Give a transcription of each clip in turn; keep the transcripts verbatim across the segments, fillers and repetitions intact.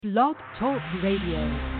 Blog Talk Radio.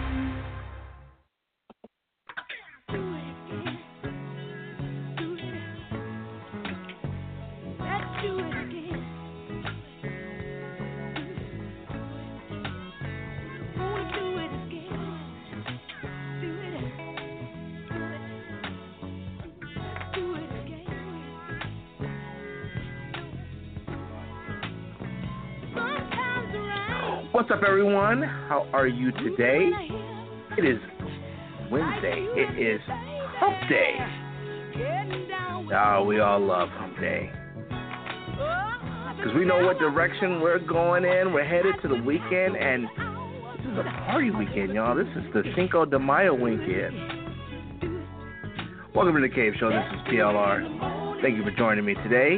What's up, everyone? How are you today? It is Wednesday. It is Hump Day. Oh, we all love Hump Day. Because we know what direction we're going in. We're headed to the weekend, and this is a party weekend, y'all. This is the Cinco de Mayo weekend. Welcome to the Cave Show. This is P L R. Thank you for joining me today.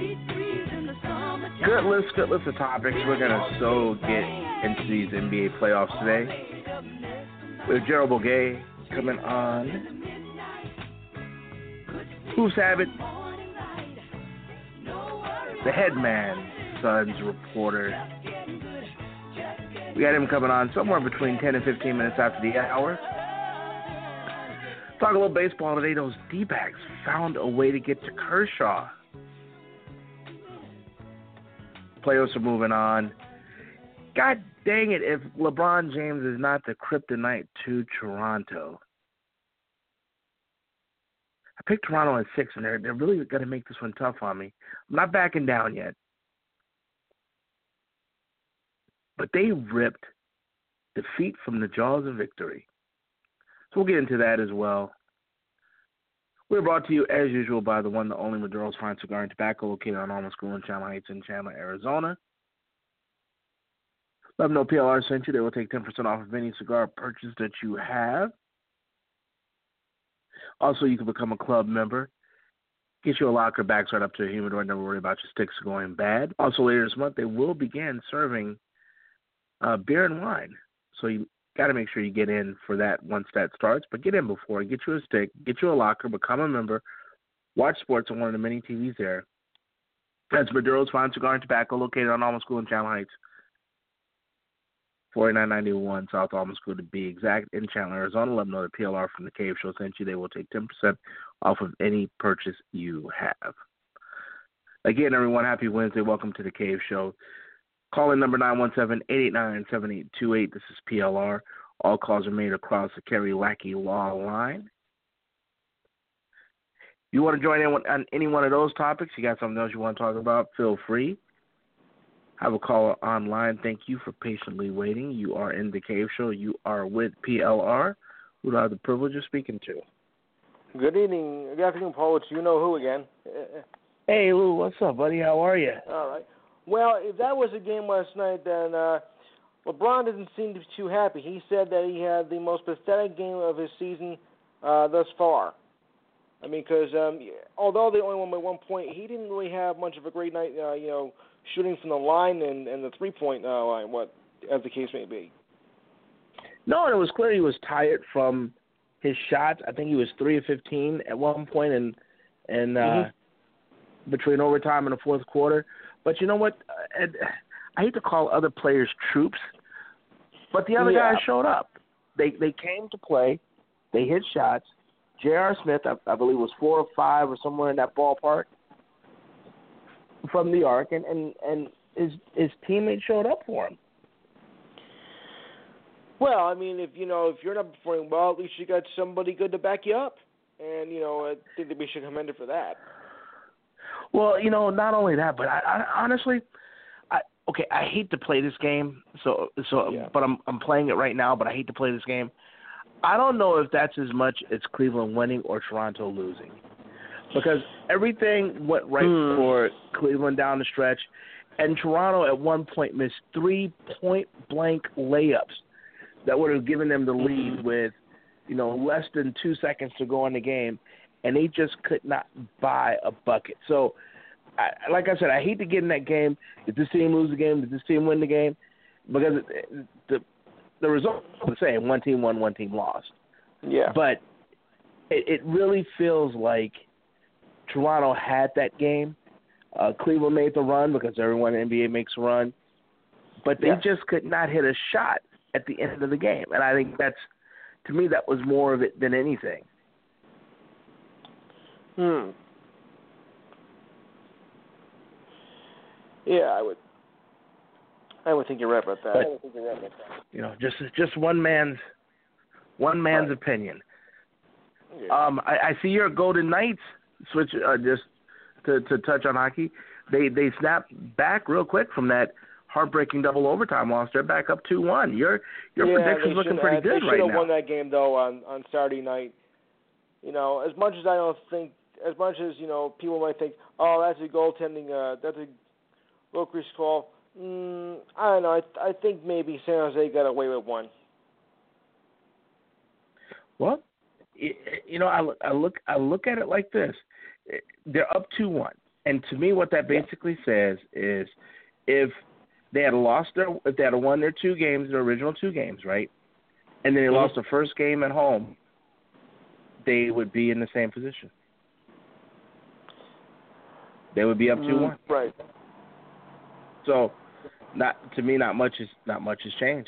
Good list, good list of topics. We're going to so get into these N B A playoffs today. We have Gerald Boguet coming on. Hoops Habit, the Headman Suns reporter. We got him coming on somewhere between ten and fifteen minutes after the hour. Talk a little baseball today. Those D-backs found a way to get to Kershaw. Playoffs are moving on. God dang it, if LeBron James is not the kryptonite to Toronto. I picked Toronto at six, and they're, they're really going to make this one tough on me. I'm not backing down yet. But they ripped defeat from the jaws of victory. So we'll get into that as well. We're brought to you, as usual, by the one, the only Maduro's Fine Cigar and Tobacco, located on Alma School in Chandler Heights in Chandler, Arizona. Let them know P L R sent you. They will take ten percent off of any cigar purchase that you have. Also, you can become a club member. Get you a locker back right up to a humidor. Never worry about your sticks going bad. Also, later this month, they will begin serving uh, beer and wine. So you got to make sure you get in for that once that starts. But get in before. Get you a stick. Get you a locker. Become a member. Watch sports on one of the many T Vs there. That's Maduro's Fine Cigar and Tobacco, located on Alma School in Chandler Heights. forty-nine ninety-one South Alma School to be exact, in Chandler, Arizona. Let them know the P L R from the Cave Show sent you. They will take ten percent off of any purchase you have. Again, everyone, happy Wednesday. Welcome to the Cave Show. Call in number nine one seven, eight eight nine, seven eight two eight. This is P L R. All calls are made across the Kerry Lackey Law line. If you want to join in on any one of those topics, you got something else you want to talk about, feel free. Have a caller online. Thank you for patiently waiting. You are in the Cave Show. You are with P L R, who I have the privilege of speaking to. Good evening. Good afternoon, Paul. It's you know who again. Hey, Lou. What's up, buddy? How are you? All right. Well, if that was a game last night, then uh, LeBron didn't seem to be too happy. He said that he had the most pathetic game of his season uh, thus far. I mean, because um, although they only won by one point, he didn't really have much of a great night, uh, you know, shooting from the line and, and the three-point uh, line, what as the case may be. No, and it was clear he was tired from his shots. I think he was three of fifteen at one point, and and uh, mm-hmm. between overtime and the fourth quarter. But you know what? I hate to call other players troops, but the other yeah. guys showed up. They they came to play. They hit shots. J R. Smith, I, I believe, was four or five or somewhere in that ballpark from the arc, and, and, and his his teammates showed up for him. Well, I mean, if you know if you're not performing well, at least you got somebody good to back you up, and you know I think that we should commend it for that. Well, you know, not only that, but I, I honestly, I okay, I hate to play this game, so so, yeah. but I'm I'm playing it right now. But I hate to play this game. I don't know if that's as much as Cleveland winning or Toronto losing, because everything went right hmm. for Cleveland down the stretch, and Toronto at one point missed three point-blank layups that would have given them the lead mm-hmm. with, you know, less than two seconds to go in the game, and they just could not buy a bucket. So, I, like I said, I hate to get in that game. Did this team lose the game? Did this team win the game? Because the the result is the same. One team won, one team lost. Yeah. But it, it really feels like Toronto had that game. Uh, Cleveland made the run because everyone in the N B A makes a run. But they yeah. just could not hit a shot at the end of the game. And I think that's, to me, that was more of it than anything. Hmm. Yeah, I would. I would think you're right about that. But, I would think you're right about that. You know, just just one man's one man's right. opinion. Yeah. Um, I, I see your Golden Knights switch. Uh, just to, to touch on hockey, they they snapped back real quick from that heartbreaking double overtime loss. They're back up two one. Your your yeah, prediction's looking pretty have, good they right now. They should now. have won that game though on on Saturday night. You know, as much as I don't think, as much as you know, people might think, oh, that's a goaltending, uh, that's a Wilkes call. Mm, I don't know. I, I think maybe San Jose got away with one. Well, you know, I look, I look, I look at it like this: they're up two one, and to me, what that basically says is, if they had lost their, if they had won their two games, their original two games, right, and then they mm-hmm. lost the first game at home, they would be in the same position. They would be up two one. Mm, right. So, not to me, not much is not much has changed.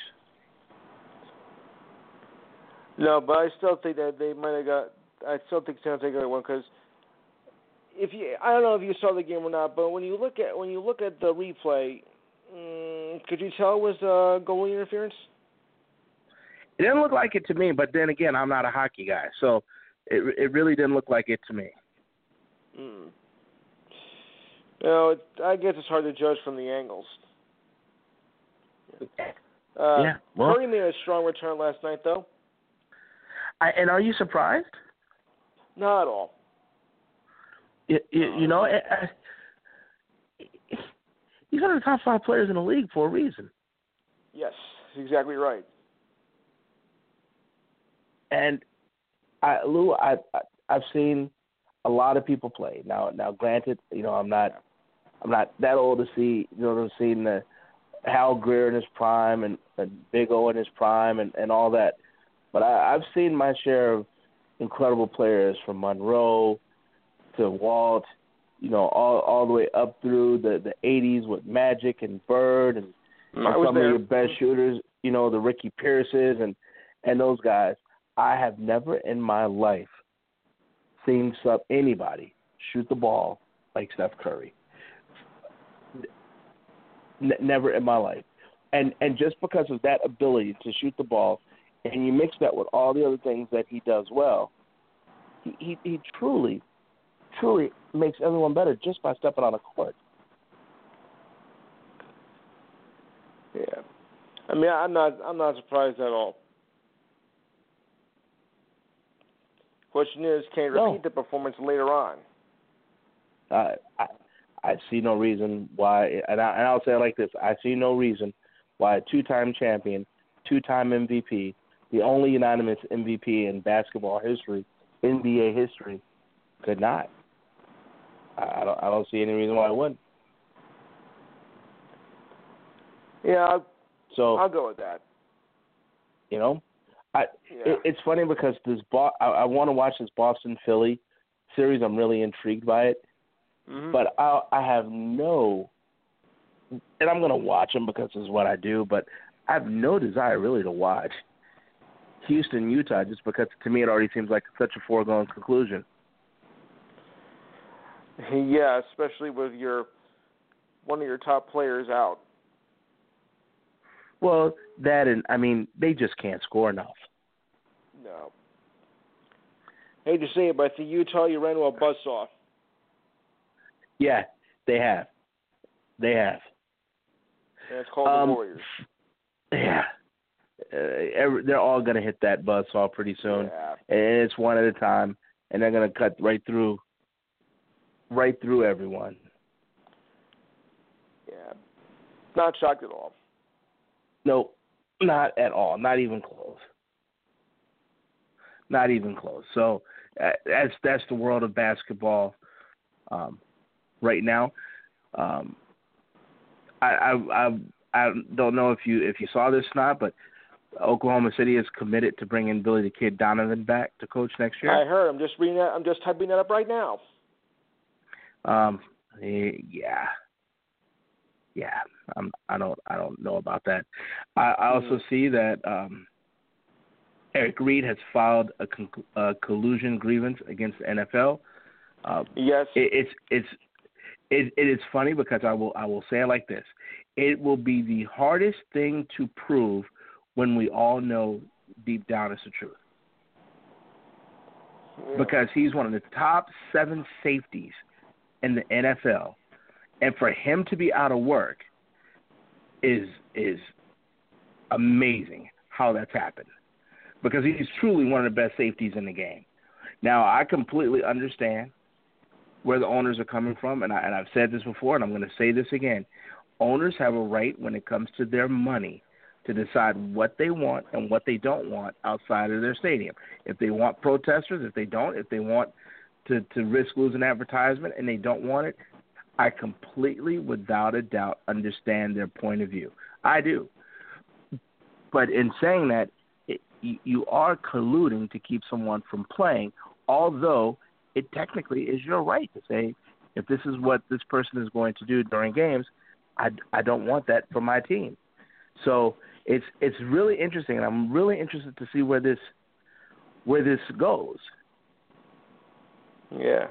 No, but I still think that they might have got. I still think San Jose got one because if you, I don't know if you saw the game or not, but when you look at when you look at the replay, mm, could you tell it was uh, goalie interference? It didn't look like it to me, but then again, I'm not a hockey guy, so it it really didn't look like it to me. Mm. You know, it, I guess it's hard to judge from the angles. Uh, yeah. Well, Curry made a strong return last night, though. I, and are you surprised? Not at all. You, you, you know, I, I, he's one of the top five players in the league for a reason. Yes, exactly right. And I, Lou, I, I, I've seen a lot of people play. Now, now, granted, you know, I'm not, I'm not that old to see, you know, to see the Hal Greer in his prime and, and Big O in his prime and, and all that. But I, I've seen my share of incredible players from Monroe to Walt, you know, all all the way up through the, the eighties with Magic and Bird and, and some there. of your best shooters, you know, the Ricky Pierces and, and those guys. I have never in my life seen sub anybody shoot the ball like Steph Curry. N- never in my life. And and just because of that ability to shoot the ball, and you mix that with all the other things that he does well, he, he, he truly, truly makes everyone better just by stepping on a court. Yeah. I mean, I'm not I'm not surprised at all. Question is, can he repeat No. the performance later on? Uh, I I see no reason why, and, I, and I'll say it like this: I see no reason why a two-time champion, two-time M V P, the only unanimous M V P in basketball history, N B A history, could not. I, I don't I don't see any reason why it wouldn't. Yeah, I'll, so I'll go with that. You know. I, yeah. it, it's funny because this Bo- I, I want to watch this Boston Philly series. I'm really intrigued by it, mm-hmm. but I, I have no, and I'm going to watch them because it's what I do. But I have no desire really to watch Houston, Utah, just because to me it already seems like such a foregone conclusion. Yeah, especially with your one of your top players out. Well, that and I mean they just can't score enough. No. Hate to say it, but the Utah, you ran into a buzzsaw. Yeah, they have. They have. And it's called um, the Warriors. Yeah. Uh, every, they're all going to hit that buzzsaw pretty soon. Yeah. And it's one at a time, and they're going to cut right through right through everyone. Yeah. Not shocked at all. No, not at all. Not even close. Not even close. So uh, that's that's the world of basketball um, right now. Um, I, I I I don't know if you if you saw this or not, but Oklahoma City is committed to bringing Billy the Kid Donovan back to coach next year. I heard. I'm just reading that. I'm just typing that up right now. Um. Yeah. yeah, I'm, I don't I don't know about that. I, I also Mm. see that um, Eric Reed has filed a, con- a collusion grievance against the N F L. Uh, Yes. it, it's it's it, it is funny because I will I will say it like this: it will be the hardest thing to prove when we all know deep down it's the truth. Yeah. Because he's one of the top seven safeties in the N F L, and for him to be out of work is is amazing how that's happened. Because he's truly one of the best safeties in the game. Now, I completely understand where the owners are coming from, and, I, and I've said this before, and I'm going to say this again. Owners have a right when it comes to their money to decide what they want and what they don't want outside of their stadium. If they want protesters, if they don't, if they want to, to risk losing advertisement and they don't want it, I completely, without a doubt, understand their point of view. I do. But in saying that, it, you, you are colluding to keep someone from playing, although it technically is your right to say, if this is what this person is going to do during games, I, I don't want that for my team. So it's it's really interesting, and I'm really interested to see where this where this goes. Yeah.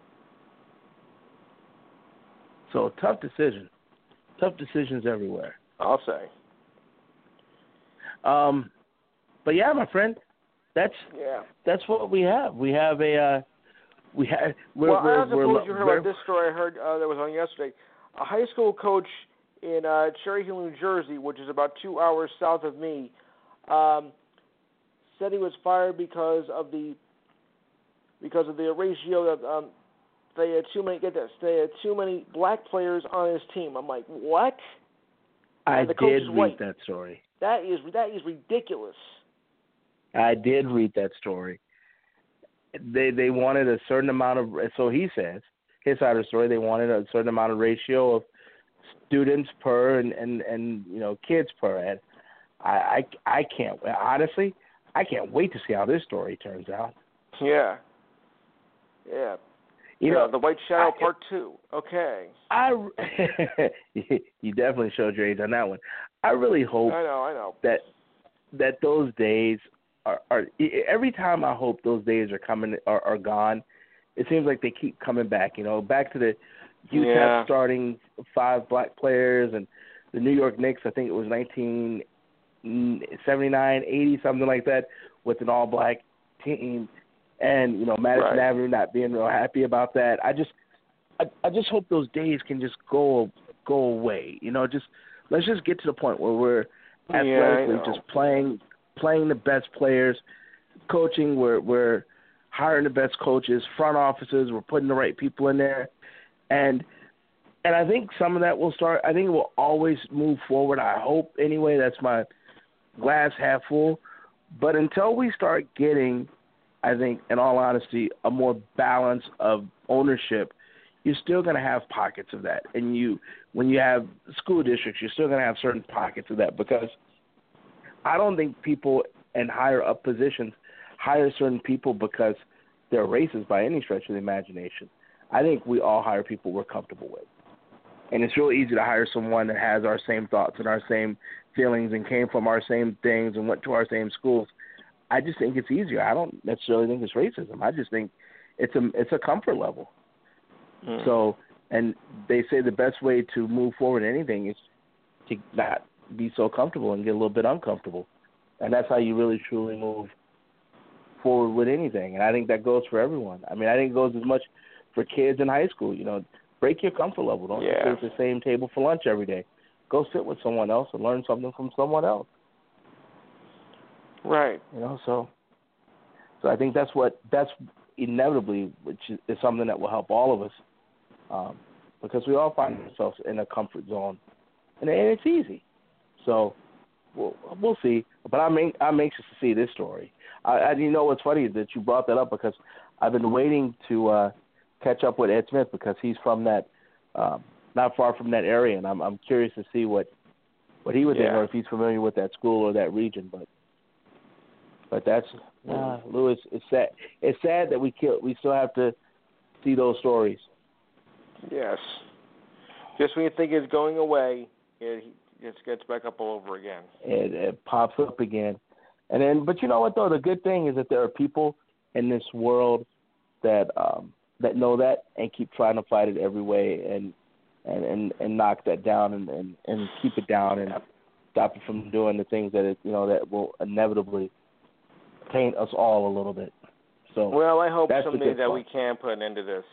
So tough decision, tough decisions everywhere. I'll say. Um, but yeah, my friend, that's Yeah. that's what we have. We have a uh, we have. We're, well, we're, I suppose we're, you heard we're, about this story I heard uh, that was on yesterday. A high school coach in uh, Cherry Hill, New Jersey, which is about two hours south of me, um, said he was fired because of the because of the ratio that um, they had too many. Get this, they had too many black players on his team. I'm like, what? I And the coach did is read white. that story. That is that is ridiculous. I did read that story. They they wanted a certain amount of, so he says, his side of the story, they wanted a certain amount of ratio of students per and, and, and you know, kids per. And I, I, I can't, honestly, I can't wait to see how this story turns out. Yeah. Yeah. You yeah, know, the White Shadow I, Part Two. Okay. I, you definitely showed your age on that one. I really hope I know, I know. that that those days are, are every time I hope those days are coming are, are gone. It seems like they keep coming back. You know, back to the U T E P Yeah. starting five black players, and the New York Knicks. I think it was nineteen seventy-nine, eighty, something like that, with an all-black team. And you know, Madison Right. Avenue not being real happy about that. I just, I, I just hope those days can just go go away. You know, just let's just get to the point where we're athletically yeah, just playing playing the best players, coaching. We're we're hiring the best coaches, front offices. We're putting the right people in there, and and I think some of that will start. I think it will always move forward. I hope anyway. That's my glass half full. But until we start getting, I think, in all honesty, a more balance of ownership, you're still going to have pockets of that. And you, when you have school districts, you're still going to have certain pockets of that, because I don't think people in higher up positions hire certain people because they're racist by any stretch of the imagination. I think we all hire people we're comfortable with. And it's real easy to hire someone that has our same thoughts and our same feelings and came from our same things and went to our same schools. I just think it's easier. I don't necessarily think it's racism. I just think it's a it's a comfort level. Mm. So, and they say the best way to move forward in anything is to not be so comfortable and get a little bit uncomfortable. And that's how you really truly move forward with anything. And I think that goes for everyone. I mean, I think it goes as much for kids in high school. You know, break your comfort level. Don't Yeah. sit at the same table for lunch every day. Go sit with someone else and learn something from someone else. Right. You know, so so I think that's what that's inevitably, which is, is something that will help all of us, um, because we all find ourselves in a comfort zone, and, and it's easy. So we'll we'll see. But I'm I'm anxious to see this story. I, I you know what's funny that you brought that up, because I've been waiting to uh, catch up with Ed Smith, because he's from that um, not far from that area, and I'm I'm curious to see what what he would think, Yeah. or if he's familiar with that school or that region, but. But that's uh, Lewis. It's sad. It's sad that we kill. We still have to see those stories. Yes. Just when you think it's going away, it just gets back up all over again. It, it pops up again. And then, but you know what, though? The good thing is that there are people in this world that um, that know that and keep trying to fight it every way and and, and, and knock that down and, and, and keep it down and stop it from doing the things that it, you know, that will inevitably taint us all a little bit. So well, I hope that's someday that we can put an end to this.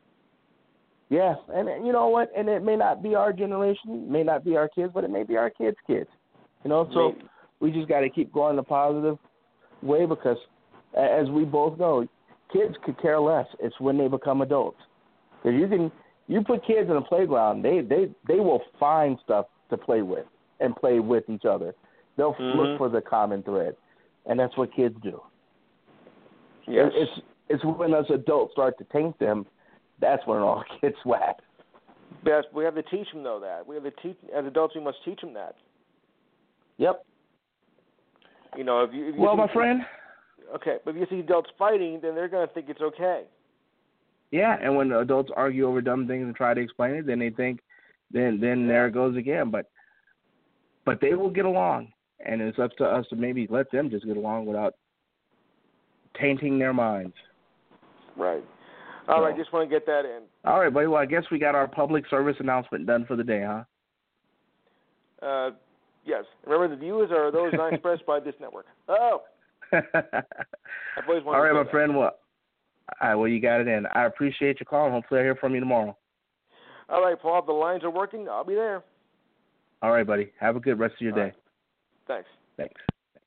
Yeah, and, and you know what? And it may not be our generation, may not be our kids, but it may be our kids' kids. You know, so Maybe. we just got to keep going the positive way because, as we both know, kids could care less. It's when they become adults. Because you can, you put kids in a playground, they they they will find stuff to play with and play with each other. They'll mm-hmm. look for the common thread, and that's what kids do. Yes. It's it's when us adults start to taint them. That's when it all gets whacked. Best, we have to teach them, though, that. We have to teach, as adults, we must teach them that. Yep. You know, if you... If you well, see, my friend... Okay, but if you see adults fighting, then they're going to think it's okay. Yeah, and when adults argue over dumb things and try to explain it, then they think, then then there it goes again. But but they will get along, and it's up to us to maybe let them just get along without tainting their minds. Right. All right, just want to get that in. All right, buddy. Well, I guess we got our public service announcement done for the day, huh? Uh, yes. Remember, the views are those not expressed by this network. Oh. I've always wanted all right, to my that. friend. Well, all right, well, you got it in. I appreciate your call, and hopefully I hear from you tomorrow. All right, Paul. If the lines are working, I'll be there. All right, buddy. Have a good rest of your all day. Right. Thanks. Thanks. Thanks.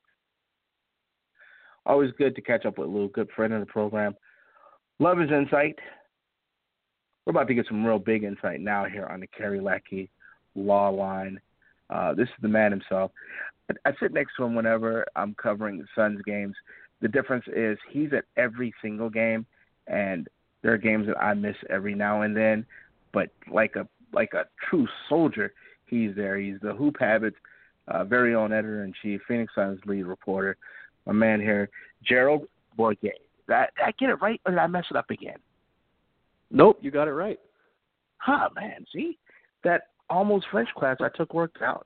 Always good to catch up with Lou, good friend of the program. Love his insight. We're about to get some real big insight now here on the Kerry Lackey Law Line. Uh, this is the man himself. I, I sit next to him whenever I'm covering the Suns games. The difference is he's at every single game, and there are games that I miss every now and then. But like a like a true soldier, he's there. He's the Hoop Habits uh, very own editor-in-chief, Phoenix Suns lead reporter, my man here, Gerald Bourguet. Did I, did I get it right, or did I mess it up again? Nope, you got it right. Huh, man, see? That almost French class I took worked out.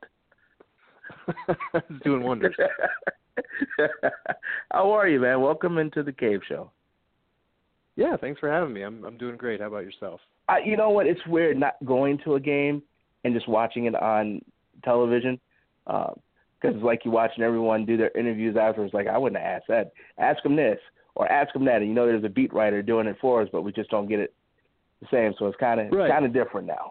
It's doing wonders. How are you, man? Welcome into the Cave Show. Yeah, thanks for having me. I'm I'm doing great. How about yourself? Uh, you know what? It's weird not going to a game and just watching it on television. Because uh, it's like you watching everyone do their interviews afterwards. Like, I wouldn't have asked that. Ask them this or ask them that. And you know there's a beat writer doing it for us, but we just don't get it the same. So it's kind of right. kind of different now.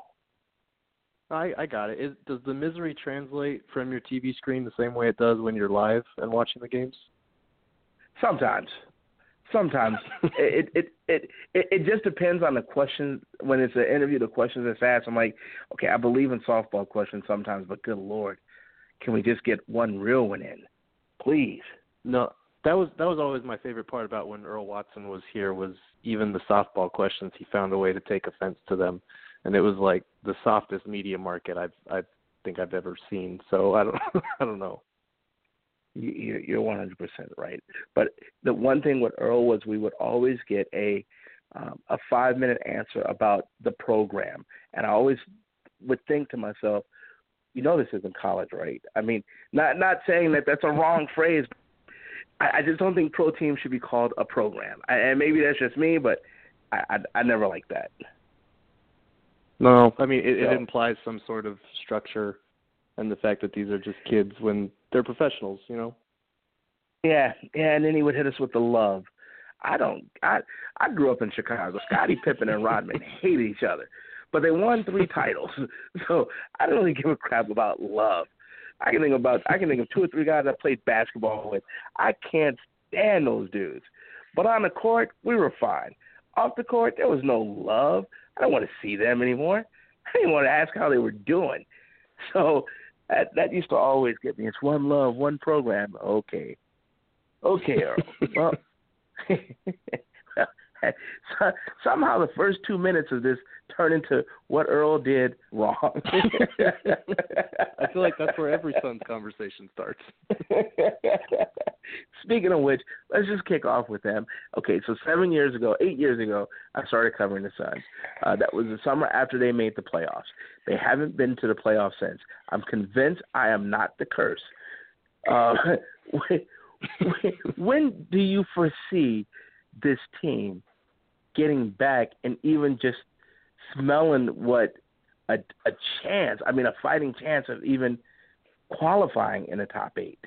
I, I got it. Is, does the misery translate from your T V screen the same way it does when you're live and watching the games? Sometimes. Sometimes. it, it, it, it, it just depends on the question. When it's an interview, the questions that's asked, I'm like, okay, I believe in softball questions sometimes, but good Lord, can we just get one real one in? Please. No, that was that was always my favorite part about when Earl Watson was here was even the softball questions, he found a way to take offense to them. And it was like the softest media market I've I think I've ever seen. So I don't I don't know. You, you're one hundred percent right. But the one thing with Earl was we would always get a um, a five minute answer about the program, and I always would think to myself, you know, this isn't college, right? I mean, not not saying that that's a wrong phrase. I, I just don't think pro teams should be called a program, I, and maybe that's just me, but I I, I never liked that. No, I mean, it, so, it implies some sort of structure and the fact that these are just kids when they're professionals, you know? Yeah, yeah, and then he would hit us with the love. I don't, I I grew up in Chicago. Scottie Pippen and Rodman hated each other, but they won three titles. So I don't really give a crap about love. I can think about, I can think of two or three guys I played basketball with. I can't stand those dudes. But on the court, we were fine. Off the court, there was no love. I don't want to see them anymore. I didn't want to ask how they were doing. So that that used to always get me. It's one love, one program. Okay. Okay, Earl. Well, so, somehow the first two minutes of this turned into what Earl did wrong. I feel like that's where every Suns conversation starts. speaking of which, let's just kick off with them. Okay, so seven years ago, eight years ago, I started covering the Suns. Uh, that was the summer after they made the playoffs. They haven't been to the playoffs since. I'm convinced I am not the curse. Uh, when, when do you foresee this team getting back and even just smelling what a, a chance, I mean, a fighting chance of even qualifying in the top eight?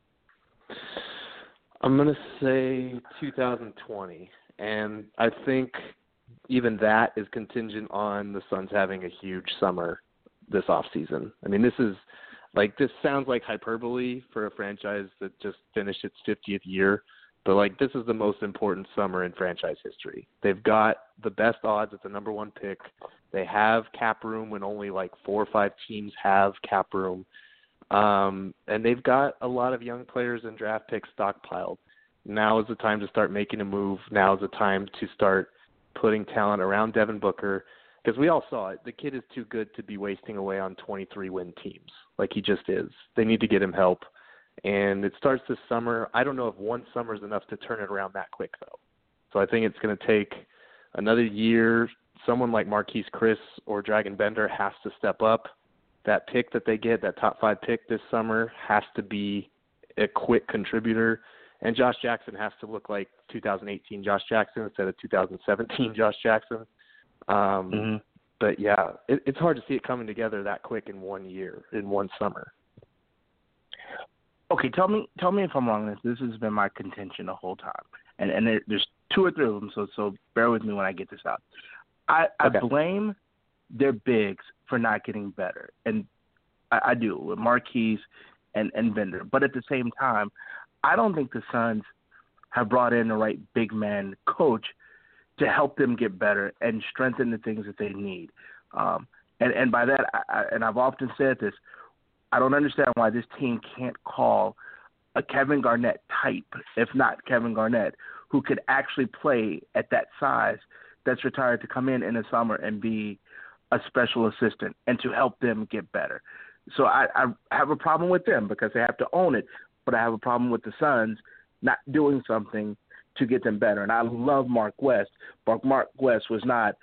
I'm going to say two thousand twenty, and I think even that is contingent on the Suns having a huge summer this offseason. I mean, this is like this sounds like hyperbole for a franchise that just finished its fiftieth year, but like this is the most important summer in franchise history. They've got the best odds at the number one pick. They have cap room when only like four or five teams have cap room. Um, and they've got a lot of young players and draft picks stockpiled. Now is the time to start making a move. Now is the time to start putting talent around Devin Booker, because we all saw it. The kid is too good to be wasting away on twenty-three win teams like he just is. They need to get him help. And it starts this summer. I don't know if one summer is enough to turn it around that quick, though. So I think it's going to take another year. Someone like Marquise Chris or Dragan Bender has to step up. That pick that they get, that top five pick this summer, has to be a quick contributor. And Josh Jackson has to look like two thousand eighteen Josh Jackson instead of two thousand seventeen Josh Jackson. Um, mm-hmm. But, yeah, it, it's hard to see it coming together that quick in one year, in one summer. Okay, tell me tell me if I'm wrong. This this has been my contention the whole time. And, and there, there's two or three of them, so, so bear with me when I get this out. I, okay. I blame their bigs for not getting better. And I, I do with Marquise and, and Bender. But at the same time, I don't think the Suns have brought in the right big man coach to help them get better and strengthen the things that they need. Um, and, and by that, I, I, and I've often said this, I don't understand why this team can't call a Kevin Garnett type, if not Kevin Garnett, who could actually play at that size that's retired to come in in the summer and be a special assistant and to help them get better. So I, I have a problem with them because they have to own it, but I have a problem with the Suns not doing something to get them better. And I love Mark West, but Mark West was not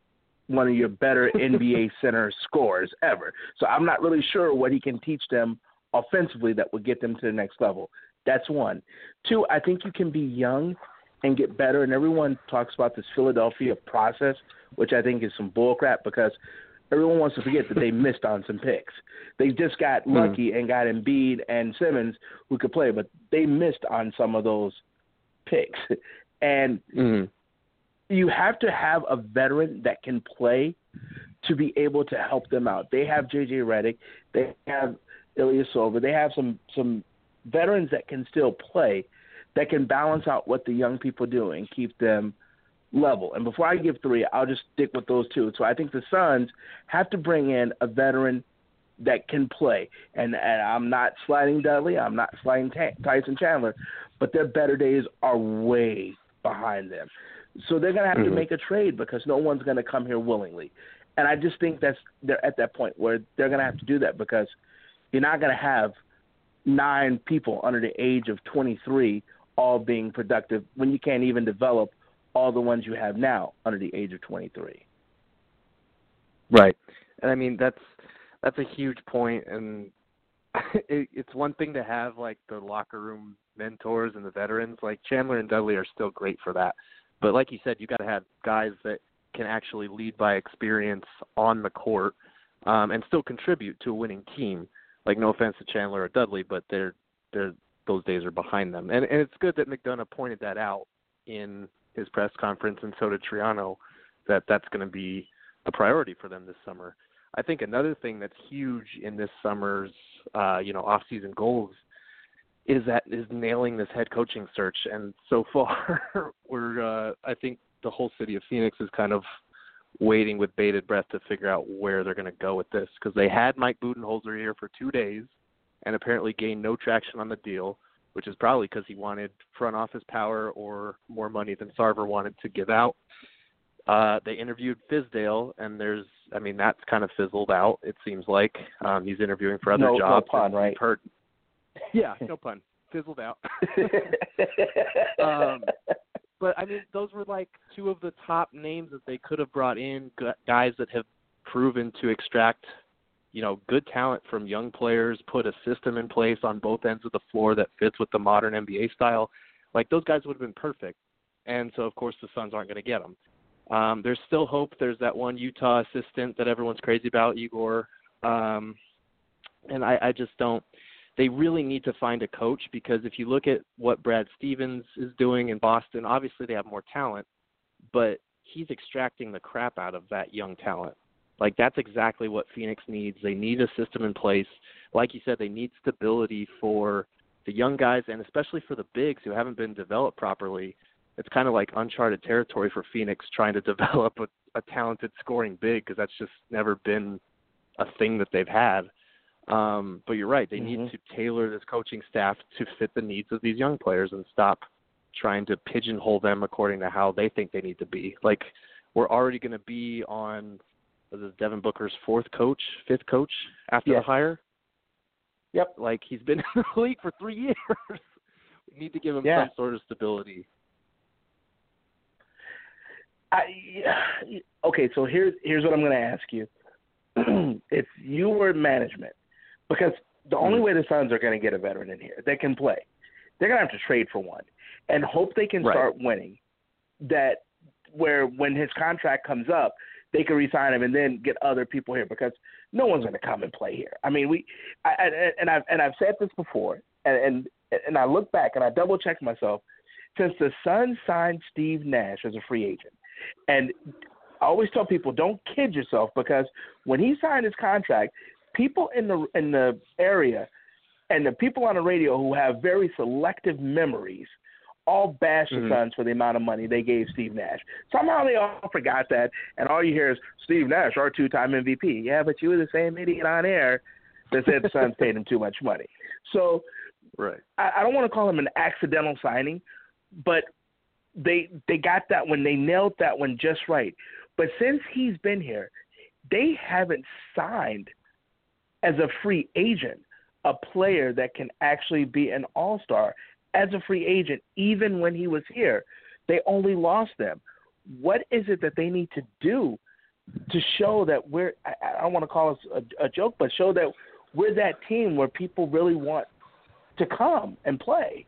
one of your better N B A center scorers ever. So I'm not really sure what he can teach them offensively that would get them to the next level. That's one. Two, I think you can be young and get better, and everyone talks about this Philadelphia process, which I think is some bullcrap because everyone wants to forget that they missed on some picks. They just got lucky mm. and got Embiid and Simmons who could play, but they missed on some of those picks. And mm. you have to have a veteran that can play to be able to help them out. They have J J Redick. They have Ilyasova. They have some, some veterans that can still play, that can balance out what the young people do and keep them level. And before I give three, I'll just stick with those two. So I think the Suns have to bring in a veteran that can play. And, and I'm not sliding Dudley. I'm not sliding T- Tyson Chandler. But their better days are way behind them. So they're going to have mm-hmm. to make a trade because no one's going to come here willingly. And I just think that's they're at that point where they're going to have to do that because you're not going to have nine people under the age of twenty-three all being productive when you can't even develop all the ones you have now under the age of twenty-three. Right. And I mean, that's, that's a huge point. And it, it's one thing to have like the locker room mentors and the veterans, like Chandler and Dudley are still great for that. But like you said, you got to have guys that can actually lead by experience on the court um, and still contribute to a winning team. Like, no offense to Chandler or Dudley, but they're, they're, those days are behind them. And, and it's good that McDonough pointed that out in his press conference, and so did Triano, that that's going to be a priority for them this summer. I think another thing that's huge in this summer's, uh, you know, off-season goals is that is nailing this head coaching search. And so far, we're, uh, I think the whole city of Phoenix is kind of waiting with bated breath to figure out where they're going to go with this, because they had Mike Budenholzer here for two days and apparently gained no traction on the deal, which is probably because he wanted front office power or more money than Sarver wanted to give out. Uh, they interviewed Fizdale, and there's, I mean, that's kind of fizzled out, it seems like. Um, he's interviewing for other no, jobs. No pun, right? Heard, yeah, no pun. fizzled out. um, but, I mean, those were like two of the top names that they could have brought in, guys that have proven to extract, you know, good talent from young players, put a system in place on both ends of the floor that fits with the modern N B A style. Like, those guys would have been perfect. And so, of course, the Suns aren't going to get them. Um, there's still hope. There's that one Utah assistant that everyone's crazy about, Igor. Um, and I, I just don't – they really need to find a coach, because if you look at what Brad Stevens is doing in Boston, obviously they have more talent, but he's extracting the crap out of that young talent. Like, that's exactly what Phoenix needs. They need a system in place. Like you said, they need stability for the young guys, and especially for the bigs who haven't been developed properly. It's kind of like uncharted territory for Phoenix trying to develop a, a talented scoring big, because that's just never been a thing that they've had. Um, but you're right. They mm-hmm. need to tailor this coaching staff to fit the needs of these young players and stop trying to pigeonhole them according to how they think they need to be. Like, we're already going to be on – this is Devin Booker's fourth coach, fifth coach after yes. the hire. Yep. Like, he's been in the league for three years. We need to give him yeah. some sort of stability. I, okay, so here's here's what I'm going to ask you. If you were management, because the only way the Suns are going to get a veteran in here that can play, they're going to have to trade for one and hope they can right. start winning, that where when his contract comes up, they can re-sign him and then get other people here, because no one's going to come and play here. I mean, we I, I, and I've and I've said this before, and, and and I look back and I double checked myself. Since the Suns signed Steve Nash as a free agent, and I always tell people, don't kid yourself, because when he signed his contract, people in the in the area and the people on the radio who have very selective memories all bash the mm-hmm. Suns for the amount of money they gave Steve Nash. Somehow they all forgot that, and all you hear is Steve Nash, our two-time M V P. Yeah, but you were the same idiot on air that said the Suns paid him too much money. So right. I, I don't want to call him an accidental signing, but they they got that one. They nailed that one just right. But since he's been here, they haven't signed as a free agent a player that can actually be an all-star as a free agent, even when he was here. They only lost them. What is it that they need to do to show that we're – I don't want to call us a, a joke, but show that we're that team where people really want to come and play?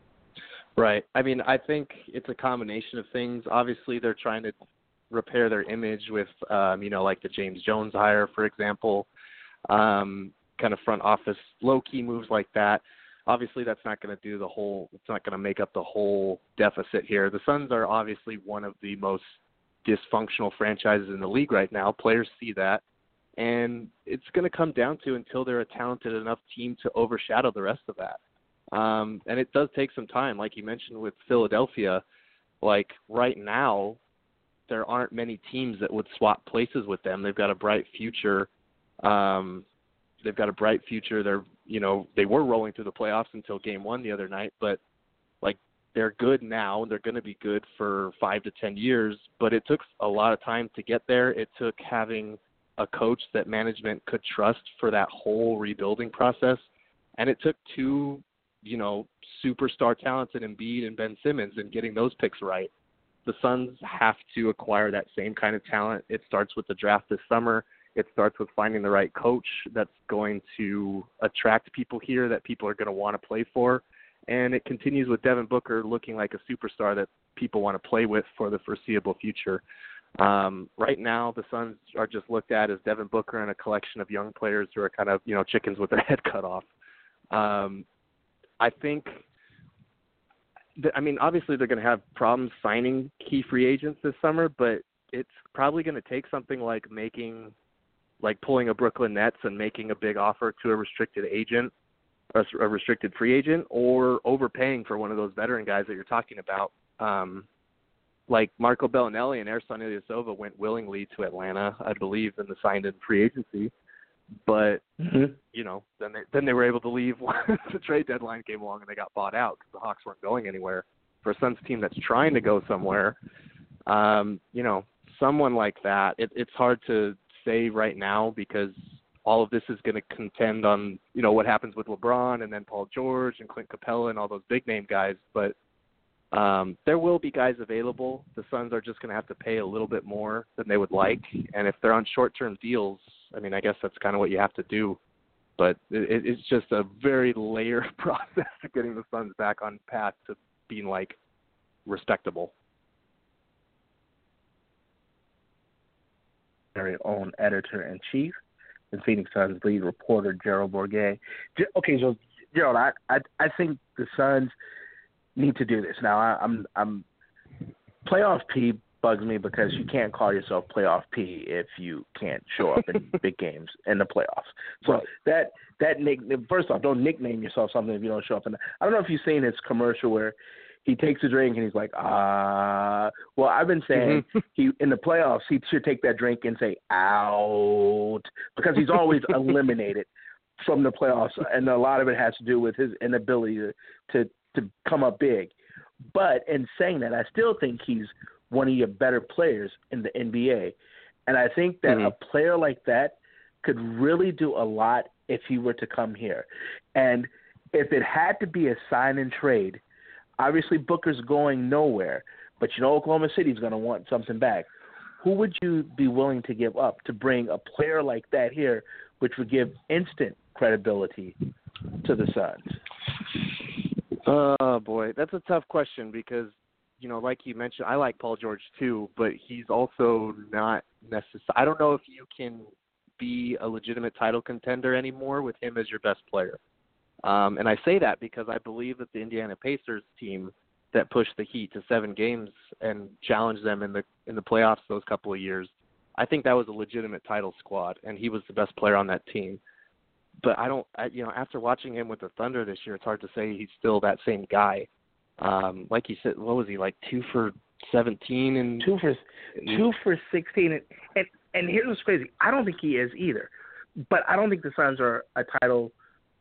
Right. I mean, I think it's a combination of things. Obviously, they're trying to repair their image with, um, you know, like the James Jones hire, for example, um, kind of front office low-key moves like that. Obviously, that's not going to do the whole – it's not going to make up the whole deficit here. The Suns are obviously one of the most dysfunctional franchises in the league right now. Players see that. And it's going to come down to until they're a talented enough team to overshadow the rest of that. Um, and it does take some time. Like you mentioned with Philadelphia, like right now, there aren't many teams that would swap places with them. They've got a bright future. Um, they've got a bright future. They're, you know, they were rolling through the playoffs until game one the other night, but like they're good now. They're going to be good for five to ten years, but it took a lot of time to get there. It took having a coach that management could trust for that whole rebuilding process. And it took two, you know, superstar talents in Embiid and Ben Simmons and getting those picks right. The Suns have to acquire that same kind of talent. It starts with the draft this summer. It starts with finding the right coach that's going to attract people here that people are going to want to play for. And it continues with Devin Booker looking like a superstar that people want to play with for the foreseeable future. Um, right now, the Suns are just looked at as Devin Booker and a collection of young players who are kind of, you know, chickens with their head cut off. Um, I think, that, I mean, obviously they're going to have problems signing key free agents this summer, but it's probably going to take something like making, like pulling a Brooklyn Nets and making a big offer to a restricted agent, a, a restricted free agent, or overpaying for one of those veteran guys that you're talking about. Um, like Marco Bellinelli and Ersan Ilyasova went willingly to Atlanta, I believe, in the signed-in free agency. But, mm-hmm. you know, then they, then they were able to leave once the trade deadline came along and they got bought out because the Hawks weren't going anywhere. For a Suns team that's trying to go somewhere, um, you know, someone like that, it, it's hard to say right now because all of this is going to contend on, you know, what happens with LeBron and then Paul George and Clint Capella and all those big name guys. But um, there will be guys available. The Suns are just going to have to pay a little bit more than they would like. And if they're on short-term deals, I mean, I guess that's kind of what you have to do. But it, it's just a very layered process of getting the Suns back on path to being, like, respectable. Very own editor-in-chief and Phoenix Suns lead reporter Gerald Bourguet. Okay, so Gerald, I, I I think the Suns need to do this. Now, I, I'm I'm playoff P bugs me because you can't call yourself playoff P if you can't show up in big games in the playoffs. So right. that that nick first off, don't nickname yourself something if you don't show up in the, I don't know if you've seen his commercial where he takes a drink and he's like, ah. Uh, well, I've been saying mm-hmm. he in the playoffs he should take that drink and say out because he's always eliminated from the playoffs, and a lot of it has to do with his inability to, to to come up big. But in saying that, I still think he's one of your better players in the N B A, and I think that mm-hmm. a player like that could really do a lot if he were to come here, and if it had to be a sign and trade. Obviously, Booker's going nowhere, but you know Oklahoma City's going to want something back. Who would you be willing to give up to bring a player like that here, which would give instant credibility to the Suns? Oh, boy. That's a tough question because, you know, like you mentioned, I like Paul George too, but he's also not necessary. I don't know if you can be a legitimate title contender anymore with him as your best player. Um, and I say that because I believe that the Indiana Pacers team that pushed the Heat to seven games and challenged them in the in the playoffs those couple of years, I think that was a legitimate title squad, and he was the best player on that team. But I don't, I, you know, after watching him with the Thunder this year, it's hard to say he's still that same guy. Um, like you said, what was he, like two for seventeen and two for two for sixteen, and, and and here's what's crazy. I don't think he is either, but I don't think the Suns are a title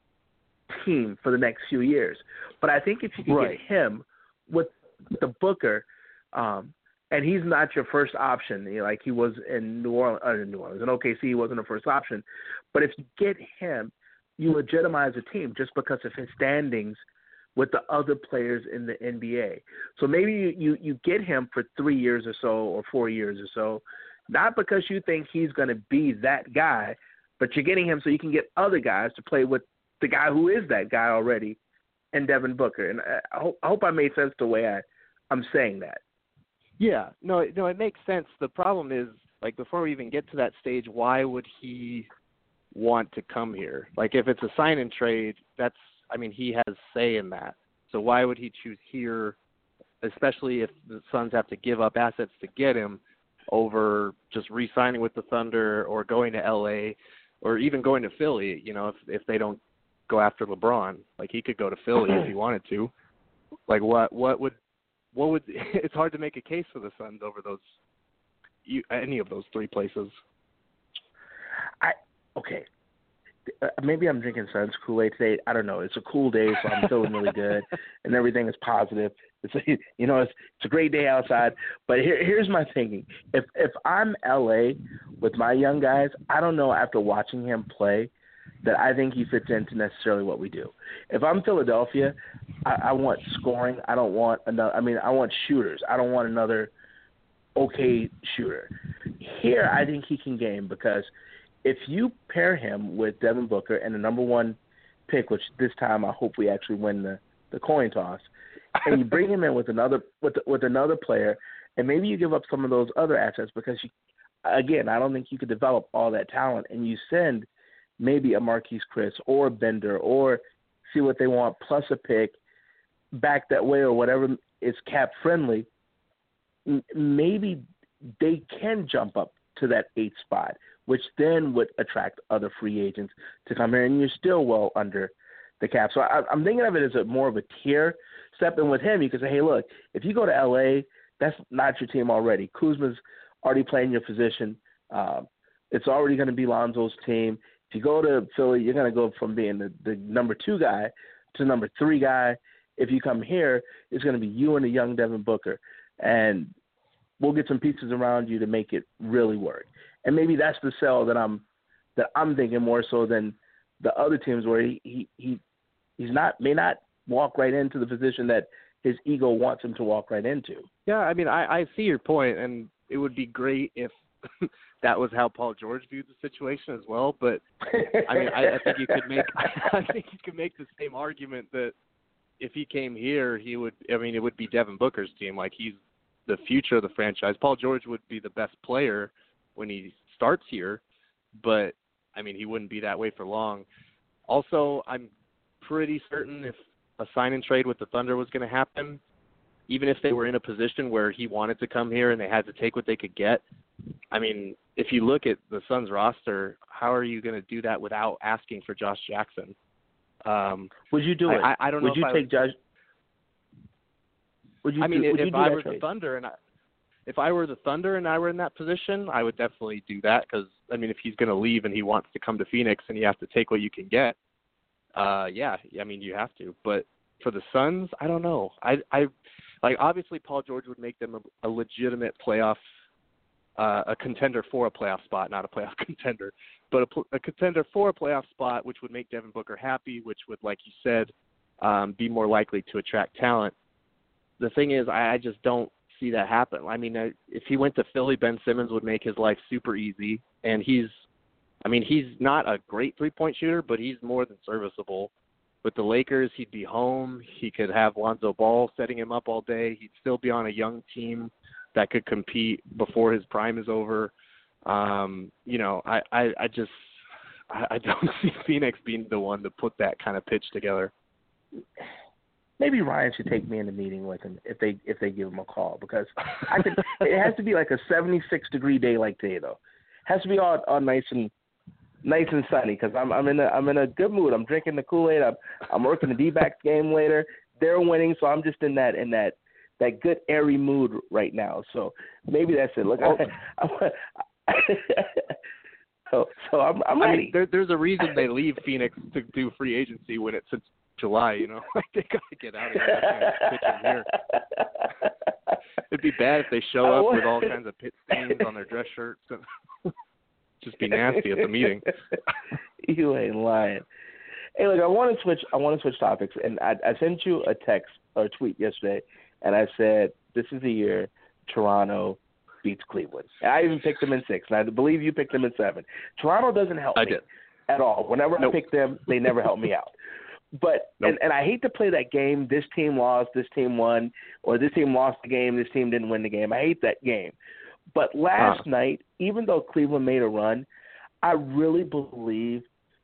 team for the next few years. But I think if you can right. get him with the Booker, um, and he's not your first option, you know, like he was in New Orleans, uh, in New Orleans, in O K C, he wasn't a first option. But if you get him, you legitimize a team just because of his standings with the other players in the N B A. So maybe you, you, you get him for three years or so or four years or so, not because you think he's going to be that guy, but you're getting him so you can get other guys to play with the guy who is that guy already, and Devin Booker. And I hope I, hope I made sense the way I, I'm saying that. Yeah, no, no, it makes sense. The problem is, like, before we even get to that stage, why would he want to come here? Like, if it's a sign and trade, that's, I mean, he has say in that. So why would he choose here, especially if the Suns have to give up assets to get him over just re-signing with the Thunder or going to L A or even going to Philly, you know, if if they don't go after LeBron. Like, he could go to Philly if he wanted to. Like, what what would what would it's hard to make a case for the Suns over those you, any of those three places. I okay. Uh, maybe I'm drinking Suns Kool-Aid today. I don't know. It's a cool day, so I'm feeling really good, and everything is positive. It's a, you know, it's it's a great day outside. But here, here's my thinking: if if I'm L A with my young guys, I don't know after watching him play that I think he fits into necessarily what we do. If I'm Philadelphia, I, I want scoring. I don't want another. I mean, I want shooters. I don't want another okay shooter. Here, I think he can game because if you pair him with Devin Booker and the number one pick, which this time I hope we actually win the, the coin toss, and you bring him in with another with with another player, and maybe you give up some of those other assets because you, again, I don't think you could develop all that talent, and you send maybe a Marquise Chris or Bender or see what they want plus a pick back that way or whatever is cap friendly. Maybe they can jump up to that eighth spot, which then would attract other free agents to come here, and you're still well under the cap. So I, I'm thinking of it as a more of a tier step. And with him, you can say, hey, look, if you go to L A, that's not your team already. Kuzma's already playing your position. Um, it's already going to be Lonzo's team. If you go to Philly, you're going to go from being the, the number two guy to number three guy. If you come here, it's going to be you and the young Devin Booker. And we'll get some pieces around you to make it really work. And maybe that's the sell that I'm that I'm thinking more so than the other teams where he, he, he he's not may not walk right into the position that his ego wants him to walk right into. Yeah, I mean, I, I see your point, and it would be great if that was how Paul George viewed the situation as well. But I mean, I, I think you could make I think you could make the same argument that if he came here, he would. I mean, it would be Devin Booker's team. Like, he's the future of the franchise. Paul George would be the best player when he starts here, but I mean, he wouldn't be that way for long. Also, I'm pretty certain if a sign and trade with the Thunder was going to happen, even if they were in a position where he wanted to come here and they had to take what they could get, I mean, if you look at the Suns roster, how are you going to do that without asking for Josh Jackson? Um, would you do it? I, I don't know. Would you if take I would, Josh? Would you? I mean, do, would if you do I that were trade? the Thunder and I, if I were the Thunder and I were in that position, I would definitely do that because, I mean, if he's going to leave and he wants to come to Phoenix and you have to take what you can get, uh, yeah, I mean, you have to. But for the Suns, I don't know. I, I like obviously Paul George would make them a, a legitimate playoff, uh, a contender for a playoff spot, not a playoff contender, but a, a contender for a playoff spot, which would make Devin Booker happy, which would, like you said, um, be more likely to attract talent. The thing is, I, I just don't see that happen. I mean, I, if he went to Philly, Ben Simmons would make his life super easy, and he's, I mean, he's not a great three-point shooter, but he's more than serviceable. With the Lakers, he'd be home. He could have Lonzo Ball setting him up all day. He'd still be on a young team that could compete before his prime is over. Um, you know, I, I, I just I, I don't see Phoenix being the one to put that kind of pitch together. Maybe Ryan should take me in a meeting with him if they if they give him a call, because I could. It has to be like a seventy-six degree day like today, though. It has to be all, all nice and nice and sunny, because I'm I'm in a I'm in a good mood. I'm drinking the Kool-Aid. I'm I'm working the D-backs game later. They're winning, so I'm just in that in that that good airy mood right now. So maybe that's it. Look, I, I, so so I'm I'm I ready. mean, there, there's a reason they leave Phoenix to do free agency when it's July, you know. They got to get out of here. They can't pitch in here. It'd be bad if they show up with all kinds of pit stains on their dress shirts and just be nasty at the meeting. You ain't lying. Hey, look, I want to switch. I want to switch topics, and I, I sent you a text or a tweet yesterday, and I said this is the year Toronto beats Cleveland. And I even picked them in six, and I believe you picked them in seven. Toronto doesn't help I me did. at all. Whenever Nope. I pick them, they never help me out. But Nope. and, and I hate to play that game. This team lost, this team won, or this team lost the game, this team didn't win the game. I hate that game. But last uh. night, even though Cleveland made a run, I really believe